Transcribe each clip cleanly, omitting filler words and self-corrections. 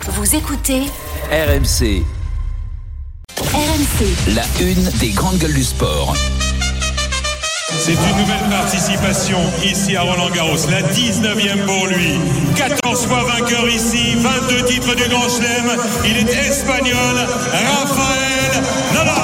Vous écoutez RMC. RMC. La une des grandes gueules du sport. C'est une nouvelle participation ici à Roland-Garros, la 19e pour lui. 14 fois vainqueur ici, 22 titres du Grand Chelem. Il est espagnol, Rafael Nadal.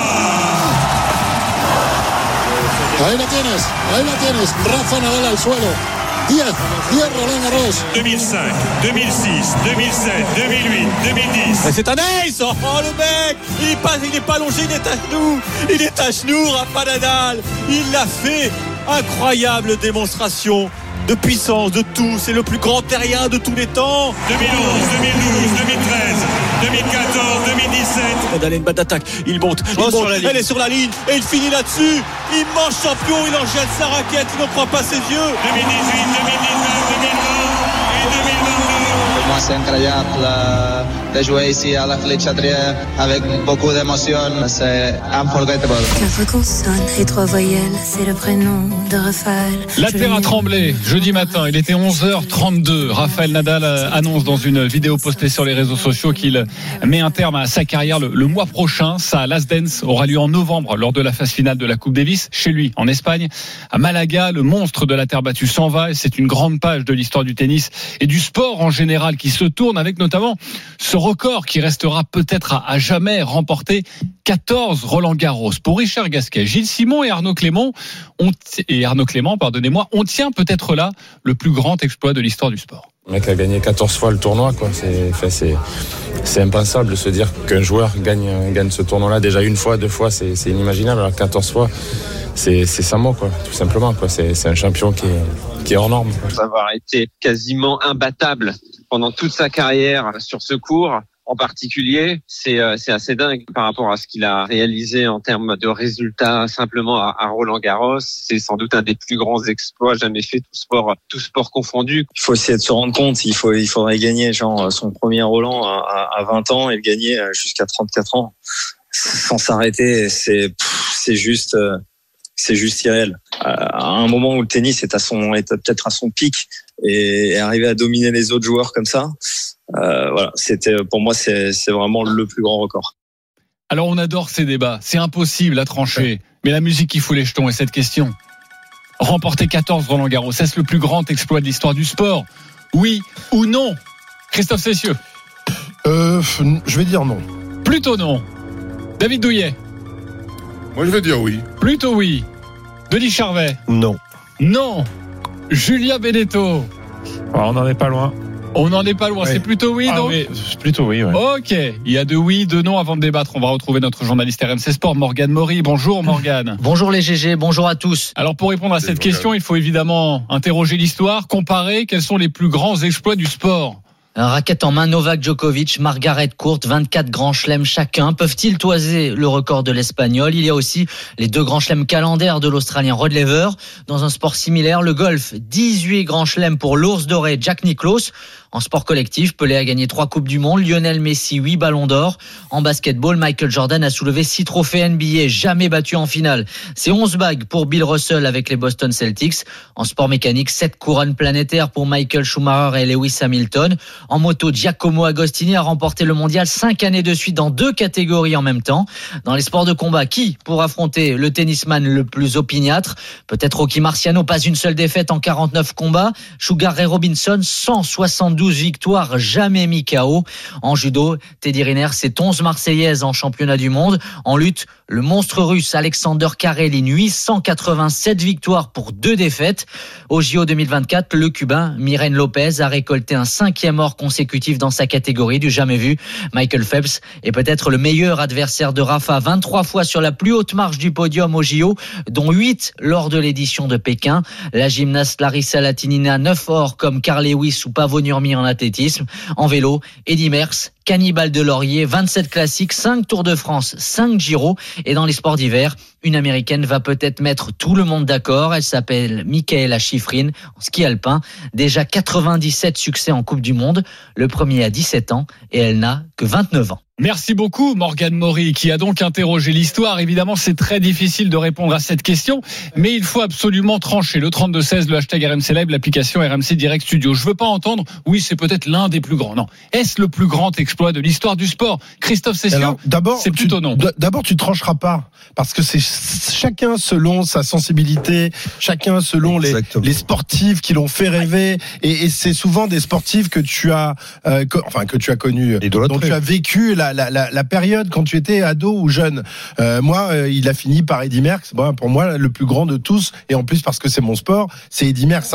Ahí la tienes, Rafa Nadal al suelo. 10 Roland Garros. 2005, 2006, 2007, 2008, 2010. Et c'est un ace. Oh le mec, il est pas allongé, il est à genoux, Rafa Nadal. Il l'a fait. Incroyable démonstration de puissance, de tout. C'est le plus grand terrien de tous les temps. 2011, 2012, 2013, 2014, 2017. Nadal a une balle d'attaque. Il monte. Elle est sur la ligne et il finit là-dessus. Immense champion. Il en jette sa raquette. Il n'en croit pas ses yeux. 2018, 2019, 2020 et 2022. Moi, c'est incroyable de jouer ici à la Fléchaterie avec beaucoup d'émotion. C'est unforgettable. 4 consonnes et 3 voyelles, c'est le prénom de Raphaël. La terre a tremblé jeudi matin, il était 11h32. Rafael Nadal annonce dans une vidéo postée sur les réseaux sociaux qu'il met un terme à sa carrière le mois prochain. Sa Last Dance aura lieu en novembre lors de la phase finale de la Coupe Davis chez lui en Espagne. À Malaga, le monstre de la terre battue s'en va et c'est une grande page de l'histoire du tennis et du sport en général qui se tourne avec notamment ce record qui restera peut-être à jamais remporté, 14 Roland Garros. Pour Richard Gasquet, Gilles Simon et Arnaud Clément, on tient peut-être là le plus grand exploit de l'histoire du sport. Le mec a gagné 14 fois le tournoi, quoi. C'est impensable de se dire qu'un joueur gagne ce tournoi-là déjà une fois, 2 fois, c'est inimaginable. Alors 14 fois, c'est sans mots, quoi, tout simplement, quoi. C'est un champion qui est hors norme, quoi. Avoir été quasiment imbattable pendant toute sa carrière sur ce court en particulier, c'est assez dingue par rapport à ce qu'il a réalisé en termes de résultats simplement à Roland-Garros. C'est sans doute un des plus grands exploits jamais faits, tout sport confondu. Il faut essayer de se rendre compte, il faudrait gagner son premier Roland à 20 ans et le gagner jusqu'à 34 ans sans s'arrêter. C'est juste irréel. À un moment où le tennis est peut-être à son pic et arriver à dominer les autres joueurs comme ça, voilà, pour moi c'est vraiment le plus grand record. Alors on adore ces débats, c'est impossible à trancher, mais la musique qui fout les jetons est cette question. Remporter 14 Roland Garros, est-ce le plus grand exploit de l'histoire du sport? Oui ou non? Christophe Cessieux? Je vais dire non. Plutôt non. David Douillet? Moi je vais dire oui. Plutôt oui. Denis Charvet? Non. Non. Julien Benedetto? On n'en est pas loin. On n'en est pas loin, oui. C'est plutôt oui, donc oui, plutôt oui, ouais. Ok, il y a 2 oui, 2 non. Avant de débattre, on va retrouver notre journaliste RMC Sport, Morgane Maury. Bonjour Morgane. Bonjour les GG, bonjour à tous. Alors pour répondre à cette question, il faut évidemment interroger l'histoire, comparer quels sont les plus grands exploits du sport. Un raquette en main, Novak Djokovic, Margaret Court, 24 grands chelems chacun. Peuvent-ils toiser le record de l'Espagnol? Il y a aussi les 2 grands chelems calendaires de l'Australien Rod Laver. Dans un sport similaire, le golf, 18 grands chelems pour l'ours doré Jack Nicklaus. En sport collectif, Pelé a gagné 3 Coupes du Monde, Lionel Messi 8 Ballons d'Or. En basketball, Michael Jordan a soulevé 6 trophées NBA, jamais battu en finale. C'est 11 bagues pour Bill Russell avec les Boston Celtics. En sport mécanique, 7 couronnes planétaires pour Michael Schumacher et Lewis Hamilton. En moto, Giacomo Agostini a remporté le mondial 5 années de suite dans 2 catégories en même temps. Dans les sports de combat, qui pour affronter le tennisman le plus opiniâtre? Peut-être Rocky Marciano, pas une seule défaite en 49 combats. Sugar Ray Robinson, 172 victoires, jamais mis KO. En judo, Teddy Riner, c'est 11 Marseillaises en championnat du monde. En lutte, le monstre russe Alexander Karelin, 887 victoires pour 2 défaites. Au JO 2024, le Cubain Miren Lopez a récolté un 5e or consécutif dans sa catégorie, du jamais vu. Michael Phelps est peut-être le meilleur adversaire de Rafa, 23 fois sur la plus haute marche du podium au JO, dont 8 lors de l'édition de Pékin. La gymnaste Larissa Latinina, 9 or comme Carl Lewis ou Pavo Nurmi en athlétisme. En vélo, Eddy Merckx, cannibale de laurier, 27 classiques, 5 Tours de France, 5 Giro. Et dans les sports d'hiver, une Américaine va peut-être mettre tout le monde d'accord. Elle s'appelle Mikaela Shiffrin, en ski alpin. Déjà 97 succès en Coupe du Monde. Le premier à 17 ans et elle n'a que 29 ans. Merci beaucoup Morgane Maury qui a donc interrogé l'histoire. Évidemment, c'est très difficile de répondre à cette question, mais il faut absolument trancher. Le 32-16, le hashtag RMC Live, l'application RMC Direct Studio. Je veux pas entendre, oui, c'est peut-être l'un des plus grands. Non. Est-ce le plus grand exploit de l'histoire du sport? Christophe Cessieux, c'est plutôt non. D'abord, tu trancheras pas, parce que c'est chacun selon sa sensibilité, chacun selon les sportifs qui l'ont fait rêver, et c'est souvent des sportifs que tu as, que tu as connus, dont tu as vécu la période quand tu étais ado ou jeune. Moi, il a fini par Eddy Merckx. Bon, pour moi, le plus grand de tous, et en plus parce que c'est mon sport, c'est Eddy Merckx.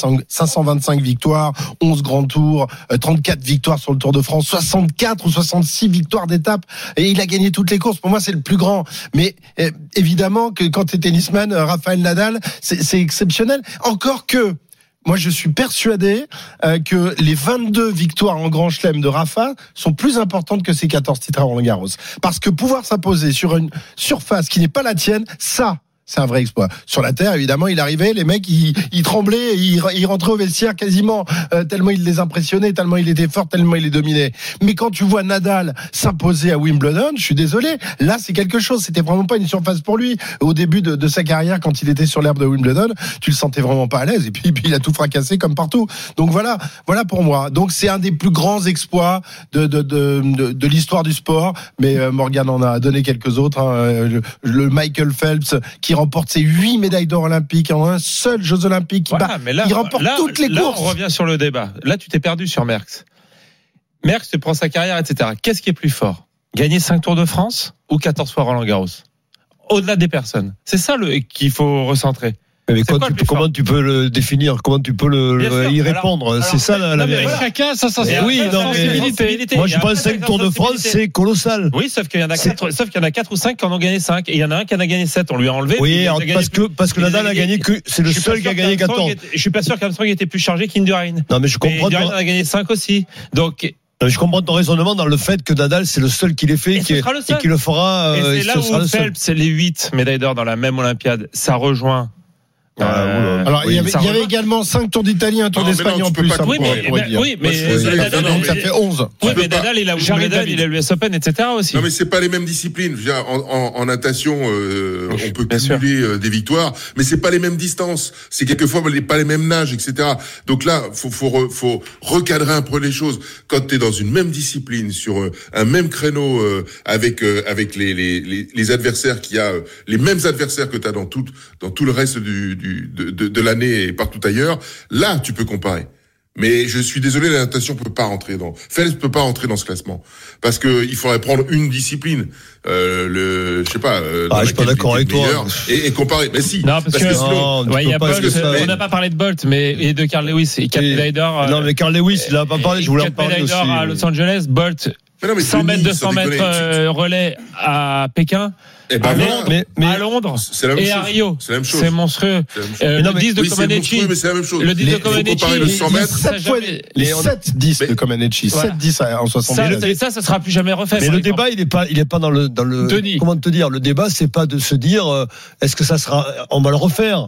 525 victoires, 11 grands tours, 34 victoires sur le Tour de France, 64 ou 66 victoires d'étape, et il a gagné toutes les courses. Pour moi, c'est le plus grand. Mais évidemment que quand tu es tennisman, Rafael Nadal, c'est exceptionnel. Encore que moi, je suis persuadé que les 22 victoires en Grand Chelem de Rafa sont plus importantes que ces 14 titres à Roland-Garros. Parce que pouvoir s'imposer sur une surface qui n'est pas la tienne, ça, c'est un vrai exploit. Sur la terre, évidemment, il arrivait, les mecs, ils tremblaient, ils rentraient au vestiaire quasiment, tellement il les impressionnait, tellement il était fort, tellement il les dominait. Mais quand tu vois Nadal s'imposer à Wimbledon, je suis désolé, là, c'est quelque chose. C'était vraiment pas une surface pour lui. Au début de sa carrière, quand il était sur l'herbe de Wimbledon, tu le sentais vraiment pas à l'aise. Et puis il a tout fracassé comme partout. Donc voilà pour moi. Donc c'est un des plus grands exploits de l'histoire du sport. Mais Morgane en a donné quelques autres. Hein. Le Michael Phelps qui remporte ses 8 médailles d'or olympiques en un seul Jeux olympiques. Il remporte toutes les courses. On revient sur le débat. Là, tu t'es perdu sur Merckx. Merckx prend sa carrière, etc. Qu'est-ce qui est plus fort? Gagner 5 Tours de France ou 14 fois Roland-Garros? Au-delà des personnes. C'est ça qu'il faut recentrer. Mais comment tu peux le définir? Comment tu peux y répondre? Alors, c'est ça la vérité. Chacun sa sensibilité. Moi, je pense 5 Tours de France, c'est colossal. Oui, sauf qu'il y en a 4 ou 5 qui en ont gagné 5. Et il y en a un qui en a gagné 7. On lui a enlevé. Oui, parce que Nadal a gagné que, c'est le seul qui a gagné 14. Je suis pas sûr qu'Armstrong était plus chargé qu'Indurain. Non, mais je comprends. Indurain en a gagné 5 aussi. Donc, je comprends ton raisonnement dans le fait que Nadal, c'est le seul qui l'ait fait et qui le fera. Et c'est là où Phelps, les 8 médailles d'or dans la même Olympiade, ça rejoint. Alors il y avait également 5 Tours d'Italie, un Tour d'Espagne en plus. Oui, mais ça fait 11. Oui, mais Nadal, il a Wimbledon, il a l'US Open, etc. aussi. Non, mais c'est pas les mêmes disciplines. Je veux dire, en natation, on peut cumuler des victoires, mais c'est pas les mêmes distances. C'est quelquefois pas les mêmes nages, etc. Donc là, faut recadrer un peu les choses. Quand t'es dans une même discipline, sur un même créneau, avec les adversaires qui a les mêmes adversaires que t'as dans tout le reste de l'année et partout ailleurs, là tu peux comparer. Mais je suis désolé, la natation Phelps peut pas entrer dans ce classement parce que il faudrait prendre une discipline, je sais pas. Je suis pas d'accord avec toi. Et comparer. Mais si. Non, parce que sinon, il y a Bolt. On n'a pas parlé de Bolt, et de Carl Lewis et 4 médailles d'or. Non, mais Carl Lewis, il a pas parlé. Je voulais en parler aussi. 4 médailles d'or à Los Angeles, Bolt. 100 mètres, 200 mètres relais à Pékin. À Londres et à Rio. C'est la même chose. C'est monstrueux. Le 10 de Comaneci. Mais c'est la même chose. Le 10 de Comaneci. Le 100 mètres. Les 7-10 de Comaneci. 7-10 en 70. Ça sera plus jamais refait. Mais le débat, il est pas dans le, comment te dire, le débat, c'est pas de se dire, est-ce que ça sera, on va le refaire.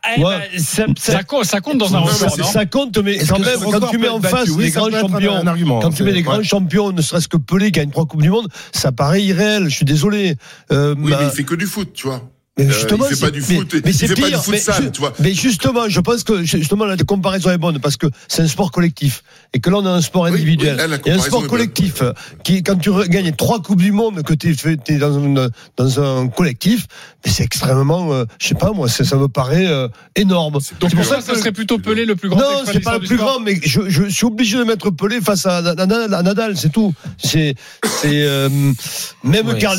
Ça compte dans un record, non? Ça compte, mais quand même, quand tu mets en face des grands champions, quand tu mets des grands champions, ne serait-ce que Pelé gagne 3 Coupes du Monde, ça paraît irréel. Je suis désolé. Oui, mais il fait que du foot, tu vois. Mais justement, il fait pas du foot, mais c'est fait pire, pas du foot sale, tu vois. Mais justement, je pense que la comparaison est bonne parce que c'est un sport collectif et que là on a un sport individuel. Et un sport collectif qui, quand tu gagnes 3 Coupes du Monde, que t'es dans un collectif, mais c'est extrêmement, je sais pas moi, ça me paraît énorme. Donc c'est pour ça que ça serait plutôt Pelé le plus grand. Non, c'est pas le plus grand, mais je suis obligé de mettre Pelé face à Nadal, c'est tout. C'est même Carl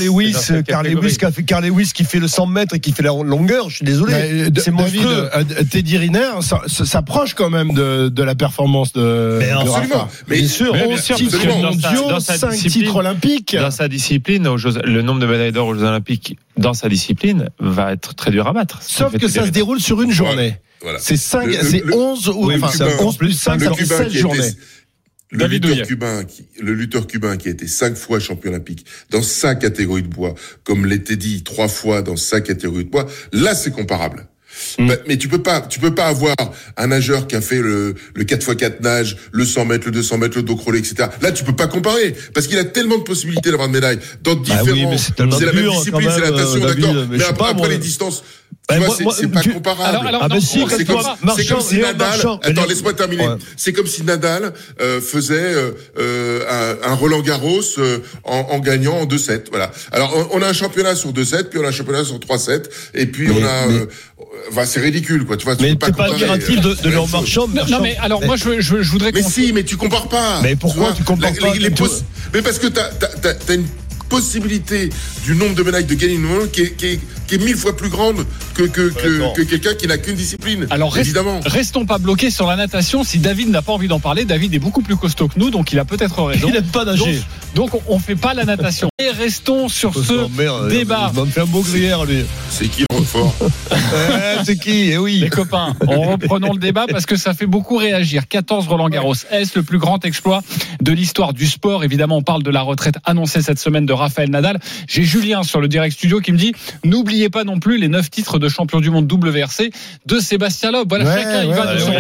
Lewis qui fait le 100 mètres et qui fait la longueur, je suis désolé. C'est monstrueux. Teddy Riner s'approche quand même de la performance de Rafa. Mais bien sûr, 11 titres mondiaux, 5 titres olympiques. Dans sa discipline, le nombre de médailles d'or aux Jeux olympiques dans sa discipline va être très dur à battre. Sauf que ça se déroule sur une journée. Voilà. C'est 11 ou enfin 11 plus 5, ça fait 16 journées. le lutteur cubain qui a été 5 fois champion olympique dans sa catégorie de poids, comme l'était dit 3 fois dans sa catégorie de poids, là c'est comparable. Mais tu peux pas avoir un nageur qui a fait le 4x4 nage, le 100 mètres, le 200 mètres, le dos crawlé, etc. Là, tu peux pas comparer parce qu'il a tellement de possibilités d'avoir une médaille dans différents. C'est la même discipline, c'est la natation, d'accord. Mais après les distances. C'est pas comparable. C'est comme si Nadal. Attends, laisse-moi terminer. C'est comme si Nadal faisait un Roland Garros en gagnant en 2-7. Voilà. Alors on a un championnat sur 2-7, puis on a un championnat sur 3-7, et puis on a. C'est ridicule, quoi. Tu vois. Mais t'es pas admiratif de leur Marchand. Non, mais alors moi je voudrais. Mais si, mais tu compares pas. Mais pourquoi tu compares pas? Mais parce que t'as une possibilité du nombre de médailles de gagner une médaille qui est 1000 fois plus grande que quelqu'un qui n'a qu'une discipline. Alors évidemment. Restons pas bloqués sur la natation. Si David n'a pas envie d'en parler, David est beaucoup plus costaud que nous, donc il a peut-être raison. Il n'aime pas nager. Donc on fait pas la natation. Et restons sur ce débat. Il va me faire un beau gruyère, lui. C'est qui Roquefort? C'est qui? Eh oui. Les copains, reprenons le débat parce que ça fait beaucoup réagir. 14 Roland Garros. Est-ce le plus grand exploit de l'histoire du sport? Évidemment, on parle de la retraite annoncée cette semaine de Rafael Nadal. J'ai Julien sur le direct studio qui me dit n'oubliez pas non plus les 9 titres de champion du monde WRC de Sébastien Loeb. Voilà, chacun il va de son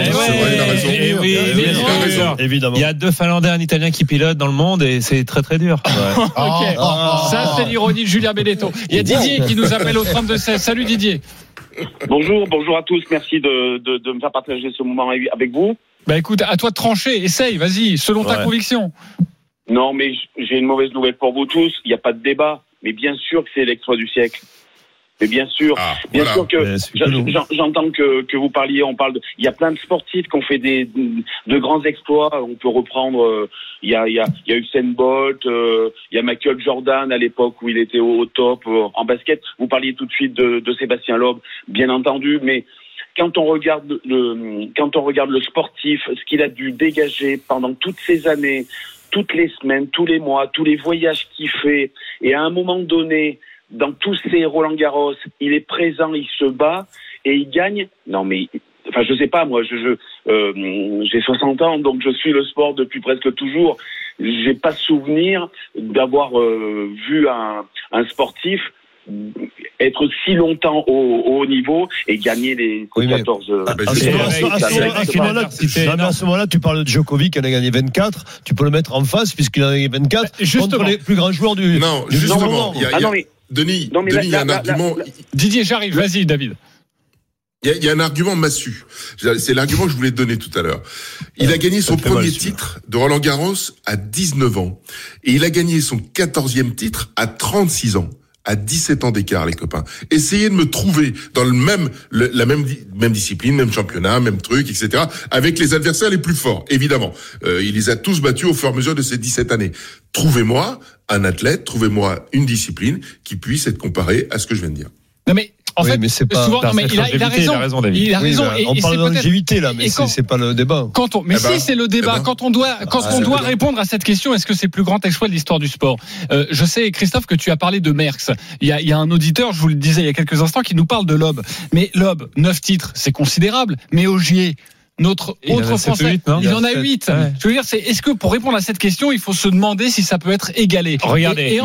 côté. Évidemment. Il y a 2 Finlandais et un Italien qui pilotent dans le monde et c'est très très dur. Ça c'est l'ironie de Julien Benedetto. Il y a Didier qui nous appelle au 32-16. Salut Didier. Bonjour à tous. Merci de me faire partager ce moment avec vous. Bah écoute, à toi de trancher. Essaye, vas-y, selon ta conviction. Non, mais j'ai une mauvaise nouvelle pour vous tous. Il n'y a pas de débat. Mais bien sûr que c'est l'exploit du siècle. Mais bien sûr, sûr que j'entends que vous parliez. Il y a plein de sportifs qui ont fait de grands exploits. On peut reprendre. Il y a Usain Bolt. Il y a Michael Jordan à l'époque où il était au top en basket. Vous parliez tout de suite de Sébastien Loeb, bien entendu, mais quand on regarde le sportif, ce qu'il a dû dégager pendant toutes ces années, toutes les semaines, tous les mois, tous les voyages qu'il fait, et à un moment donné, dans tous ces Roland Garros, il est présent, il se bat et il gagne. Non mais, enfin je sais pas moi, j'ai 60 ans donc je suis le sport depuis presque toujours. J'ai pas souvenir d'avoir vu un sportif être si longtemps au haut niveau et gagner les 14. À ce moment-là, tu parles de Djokovic qui en a gagné 24. Tu peux le mettre en face puisqu'il en a gagné 24 contre les plus grands joueurs du. Non, justement. Denis, il y a un argument. Didier, j'arrive. Vas-y, David. Il y a un argument massu. C'est l'argument que je voulais te donner tout à l'heure. Il a gagné son premier titre de Roland Garros à 19 ans. Et il a gagné son 14e titre à 36 ans. À 17 ans d'écart, les copains. Essayez de me trouver dans la même discipline, même championnat, même truc, etc., avec les adversaires les plus forts, évidemment. Il les a tous battus au fur et à mesure de ces 17 années. Trouvez-moi un athlète, trouvez-moi une discipline qui puisse être comparée à ce que je viens de dire. Non mais en fait, mais c'est pas souvent, non, mais il a raison, David. Il a raison. On parle de longévité là, mais c'est pas le débat. C'est le débat. Quand on doit répondre à cette question, est-ce que c'est le plus grand exploit de l'histoire du sport? Je sais, Christophe, que tu as parlé de Merckx. Il y a un auditeur, je vous le disais il y a quelques instants, qui nous parle de Loeb. Mais Loeb, 9 titres, c'est considérable. Mais Ogier, notre autre Français, il en a 8. Ouais. Je veux dire, est-ce que pour répondre à cette question, il faut se demander si ça peut être égalé? Regardez,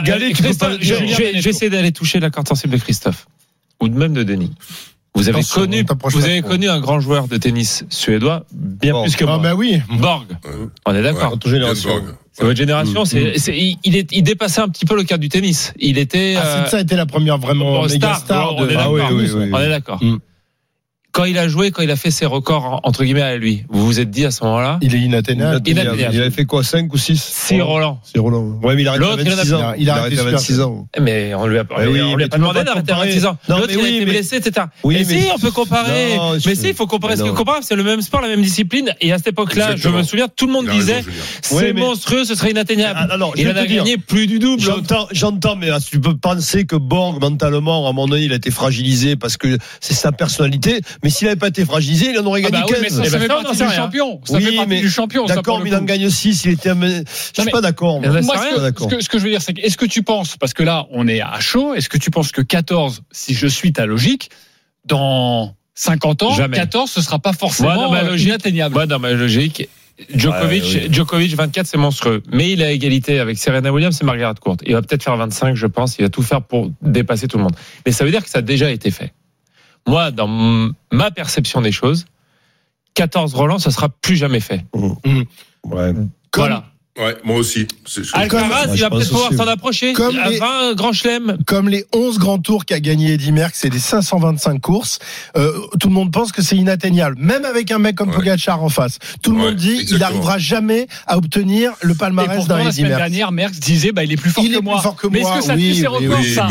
j'essaie d'aller toucher la corde sensible de Christophe. Ou même de Denis. Vous avez connu un grand joueur de tennis suédois bien plus que moi. Ah bah oui. Borg. On est d'accord. C'est votre génération. Il dépassait un petit peu le cadre du tennis. Il était. Ça a été la première vraiment méga star. On est d'accord. Quand il a joué, quand il a fait ses records entre guillemets à lui, vous vous êtes dit à ce moment-là, il est inatteignable. Il avait fait quoi, 5 ou 6? 6 Roland. Ouais, mais il a arrêté à 26 ans. Il a arrêté à 26 ans. Mais on lui a pas demandé d'arrêter à 26 ans. L'autre, il a été blessé, etc. Mais si, on peut comparer. Mais si, il faut comparer. Ce que comparable, c'est le même sport, la même discipline. Et à cette époque-là, je me souviens, tout le monde disait, c'est monstrueux, ce serait inatteignable. Il en a gagné plus du double. J'entends, mais tu peux penser que Borg, mentalement, à mon avis, il a été fragilisé parce que c'est sa personnalité. Mais s'il n'avait pas été fragilisé, il en aurait gagné 15. Mais ça fait partie du champion. Ça fait partie du champion. D'accord, mais il en gagne 6. Je suis pas d'accord. Moi, ce que je veux dire, c'est que, est-ce que tu penses, parce que là, on est à chaud, est-ce que tu penses que 14, si je suis ta logique, dans 50 ans, 14, ce sera pas forcément inatteignable? Moi, dans ma logique, Djokovic 24, c'est monstrueux. Mais il a égalité avec Serena Williams et Margaret Court. Il va peut-être faire 25, je pense. Il va tout faire pour dépasser tout le monde. Mais ça veut dire que ça a déjà été fait. Moi, dans ma perception des choses, 14 Roland, ça sera plus jamais fait. Ouais. Voilà. Ouais, moi aussi. Alcaraz, il va peut-être pouvoir s'en approcher. Comme à 20 grands chelems. Comme les 11 grands tours qu'a gagné Eddy Merckx, c'est des 525 courses. Tout le monde pense que c'est inatteignable. Même avec un mec comme Pogacar en face. Tout le monde dit, il n'arrivera jamais à obtenir le palmarès d'un Eddy Merckx. La semaine dernière, Merckx disait, il est plus fort que moi. Mais est-ce que ça tue ses records, ça?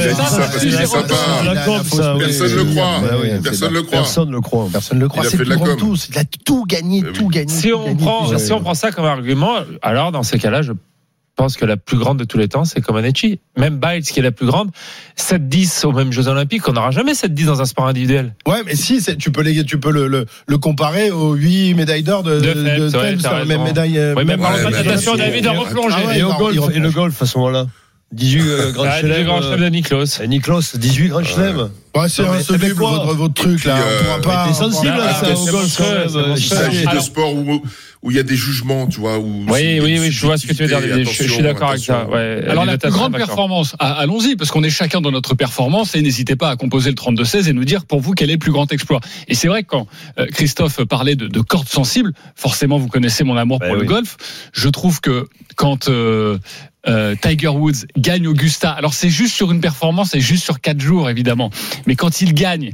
Personne ne le croit. Personne ne le croit. C'est le plus grand de tous. Il a tout gagné, tout gagné. Si on prend ça comme argument, alors dans ces cas-là, je pense que la plus grande de tous les temps, c'est Comaneci. Même Biles, qui est la plus grande, 7-10 aux mêmes Jeux Olympiques, on n'aura jamais 7-10 dans un sport individuel. Ouais, mais si, tu peux le comparer aux 8 médailles d'or de Phelps, même médaille. Oui, même par la natation, David a replongé. Et le golf, à ce moment-là 18 grands chelems de Niklos. Niklos, 18 grands chelems. Ouais, c'est insoluble votre truc là. On pourra pas. C'est sensible ça au golf. Il s'agit de sport où il y a des jugements, tu vois. Oui, je vois ce que tu veux dire. Je suis d'accord avec ça. Alors la plus grande performance, allons-y, parce qu'on est chacun dans notre performance et n'hésitez pas à composer le 32-16 et nous dire pour vous quel est le plus grand exploit. Et c'est vrai que quand Christophe parlait de cordes sensibles, forcément vous connaissez mon amour pour le golf. Je trouve que quand Tiger Woods gagne Augusta, alors c'est juste sur une performance et juste sur 4 jours évidemment, mais quand il gagne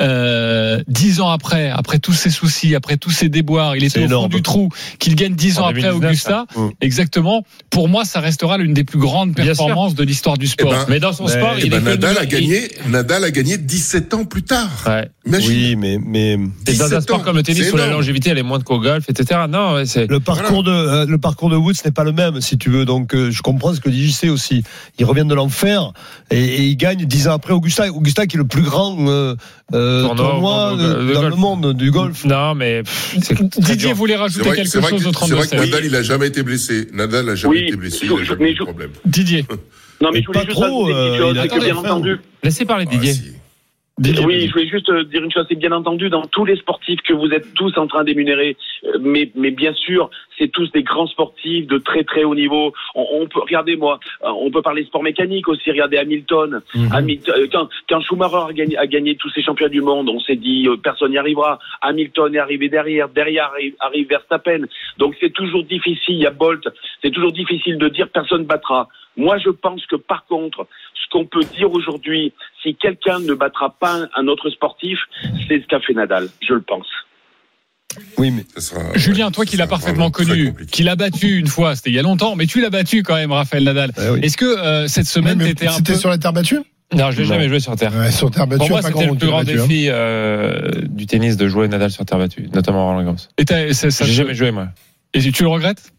10 ans après tous ses soucis, après tous ses déboires, il était au fond du trou, qu'il gagne 10 ans après Augusta, exactement, pour moi ça restera l'une des plus grandes performances de l'histoire du sport. Mais dans son sport, Nadal a gagné 17 ans plus tard. Oui, mais dans un sport comme le tennis où la longévité elle est moindre qu'au golf, etc. Non, c'est le parcours de Woods n'est pas le même, si tu veux. Donc je comprends ce que dit JC aussi. Il revient de l'enfer et il gagne 10 ans après Augusta qui est le plus grand tournoi dans le monde du golf. Non, mais Didier voulait rajouter quelque chose au 32. C'est vrai que Nadal, il a jamais été blessé. Il a jamais eu de problème. Didier. Non, mais je voulais juste rajouter que bien entendu. Laissez parler Didier. Oui, je voulais juste dire une chose, c'est bien entendu dans tous les sportifs que vous êtes tous en train d'énumérer, mais bien sûr, c'est tous des grands sportifs de très très haut niveau. On peut on peut parler sport mécanique aussi. Regardez Hamilton. Quand Schumacher a gagné tous ces championnats du monde, on s'est dit personne n'y arrivera. Hamilton est arrivé derrière arrive Verstappen. Donc c'est toujours difficile. Il y a Bolt. C'est toujours difficile de dire personne battra. Moi, je pense que par contre, ce qu'on peut dire aujourd'hui, si quelqu'un ne battra pas un autre sportif, c'est ce qu'a fait Nadal. Je le pense. Oui, mais Julien, toi qui l'as parfaitement connu, qui l'a battu une fois, c'était il y a longtemps, mais tu l'as battu quand même, Raphaël Nadal. Est-ce que cette semaine, c'était sur la terre battue? Non, je l'ai jamais joué sur terre. Ouais, sur terre battue. Pour moi, c'était le plus grand défi du tennis de jouer Nadal sur terre battue, notamment Roland Garros. J'ai jamais joué, moi. Et tu le regrettes?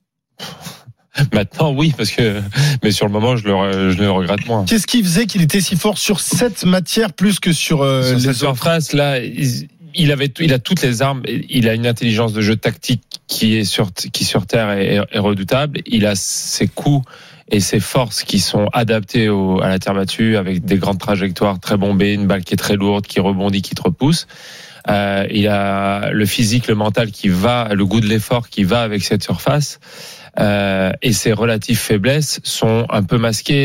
Maintenant, oui, mais sur le moment, je le regrette moins. Qu'est-ce qui faisait qu'il était si fort sur cette matière plus que sur les surfaces là? Il a toutes les armes. Il a une intelligence de jeu tactique qui sur terre est redoutable. Il a ses coups et ses forces qui sont adaptées à la terre battue avec des grandes trajectoires très bombées, une balle qui est très lourde, qui rebondit, qui te repousse. Il a le physique, le mental le goût de l'effort qui va avec cette surface. Et ses relatives faiblesses sont un peu masquées.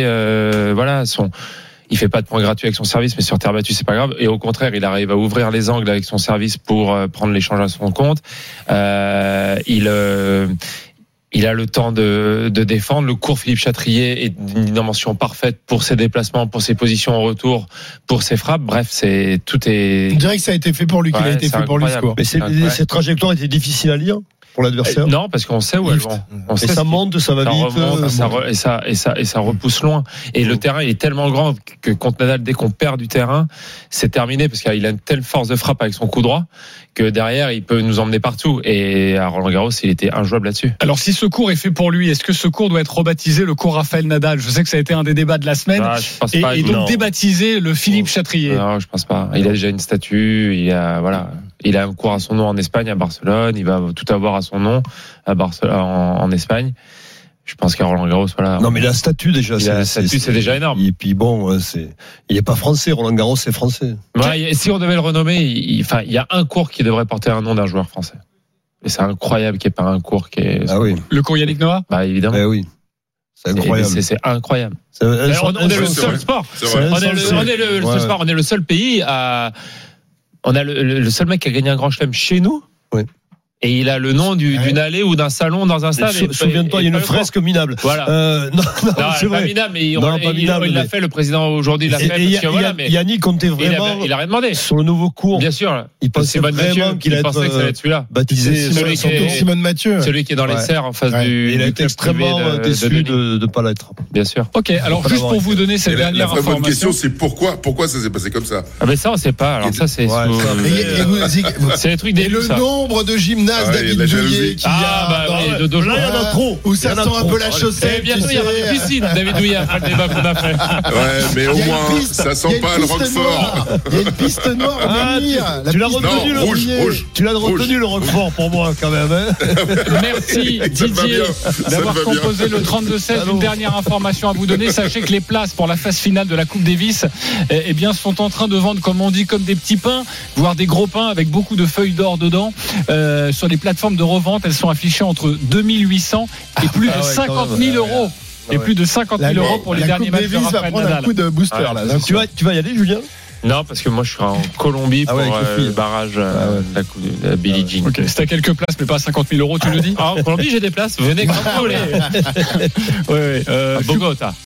Il fait pas de points gratuits avec son service, mais sur terre battue c'est pas grave. Et au contraire, il arrive à ouvrir les angles avec son service pour prendre l'échange à son compte. Il a le temps de défendre. Le court Philippe Chatrier est d'une dimension parfaite pour ses déplacements, pour ses positions en retour, pour ses frappes. Bref, tout est. On dirait que ça a été fait pour lui, qu'il a été fait pour lui. Mais cette trajectoire était difficile à lire pour l'adversaire. Non, parce qu'on sait où elles vont. On sait ça monte, ça va vite. Et ça repousse loin. Et le terrain, il est tellement grand que contre Nadal, dès qu'on perd du terrain, c'est terminé parce qu'il a une telle force de frappe avec son coup droit que derrière, il peut nous emmener partout. Et à Roland Garros, il était injouable là-dessus. Alors, si ce cours est fait pour lui, est-ce que ce cours doit être rebaptisé le cours Raphaël Nadal? Je sais que ça a été un des débats de la semaine. Et donc débaptisé le Philippe Chatrier. Non, je pense pas. Il a déjà une statue. Il a un cours à son nom en Espagne, à Barcelone. Il va tout avoir à son nom à Barcelone, en Espagne. Je pense qu'à Roland Garros, voilà. Non, mais la statue déjà, c'est déjà énorme. Et puis bon, il est pas français. Roland Garros, c'est français. Ouais, si on devait le renommer, il y a un cours qui devrait porter un nom d'un joueur français. Et c'est incroyable qu'il n'y ait pas un cours qui est. Ah oui. Le cours Yannick Noah? Bah, évidemment. Eh oui. C'est incroyable. C'est incroyable. On est le seul sport. On est le seul pays à. On a le seul mec qui a gagné un grand chelem chez nous. Oui. Et il a le nom d'une allée ou d'un salon dans un stade. Souviens-toi, il y a une fresque minable. Voilà. Non, c'est pas minable, mais il l'a fait, le président aujourd'hui l'a fait. Yannick comptait vraiment. Il a rien demandé. Sur le nouveau cours. Bien sûr. Il pensait vraiment qu'il allait pensait que ça allait être celui-là. Baptisé Simone Mathieu. Celui qui est dans les serres en face du. Il a été extrêmement déçu de ne pas l'être. Bien sûr. Ok, alors juste pour vous donner cette dernière information. La bonne question, c'est pourquoi ça s'est passé comme ça. Ah ben ça, on sait pas. Alors ça, c'est. C'est les trucs des. Et le nombre de gymnases David Douillet qui là, il y en a trop. Où ça sent un peu la chaussette. Et bientôt, il y aura une piscine, David Douillet, après le débat qu'on a fait. Ouais, mais au moins, ça sent pas le Roquefort. Il y a une piste noire à venir. Tu l'as retenu, rouge. Tu l'as retenu, le Roquefort, pour moi, quand même. Merci, Didier, d'avoir composé le 32-16. Une dernière information à vous donner. Sachez que les places pour la phase finale de la Coupe Davis, eh bien, sont en train de vendre, comme on dit, comme des petits pains, voire des gros pains avec beaucoup de feuilles d'or dedans. Sur les plateformes de revente, elles sont affichées entre 2800 et plus de 50 000 euros. Et plus de 50 000 euros pour les derniers matchs de Rafael Nadal. Un coup de booster là. Tu vas y aller, Julien? Non, parce que moi je suis en Colombie pour le barrage de la Coupe de Billie Jean. Okay. C'est à quelques places, mais pas à 50 000 euros, tu le dis? En Colombie, j'ai des places. Venez quand vous voulez. Bogota.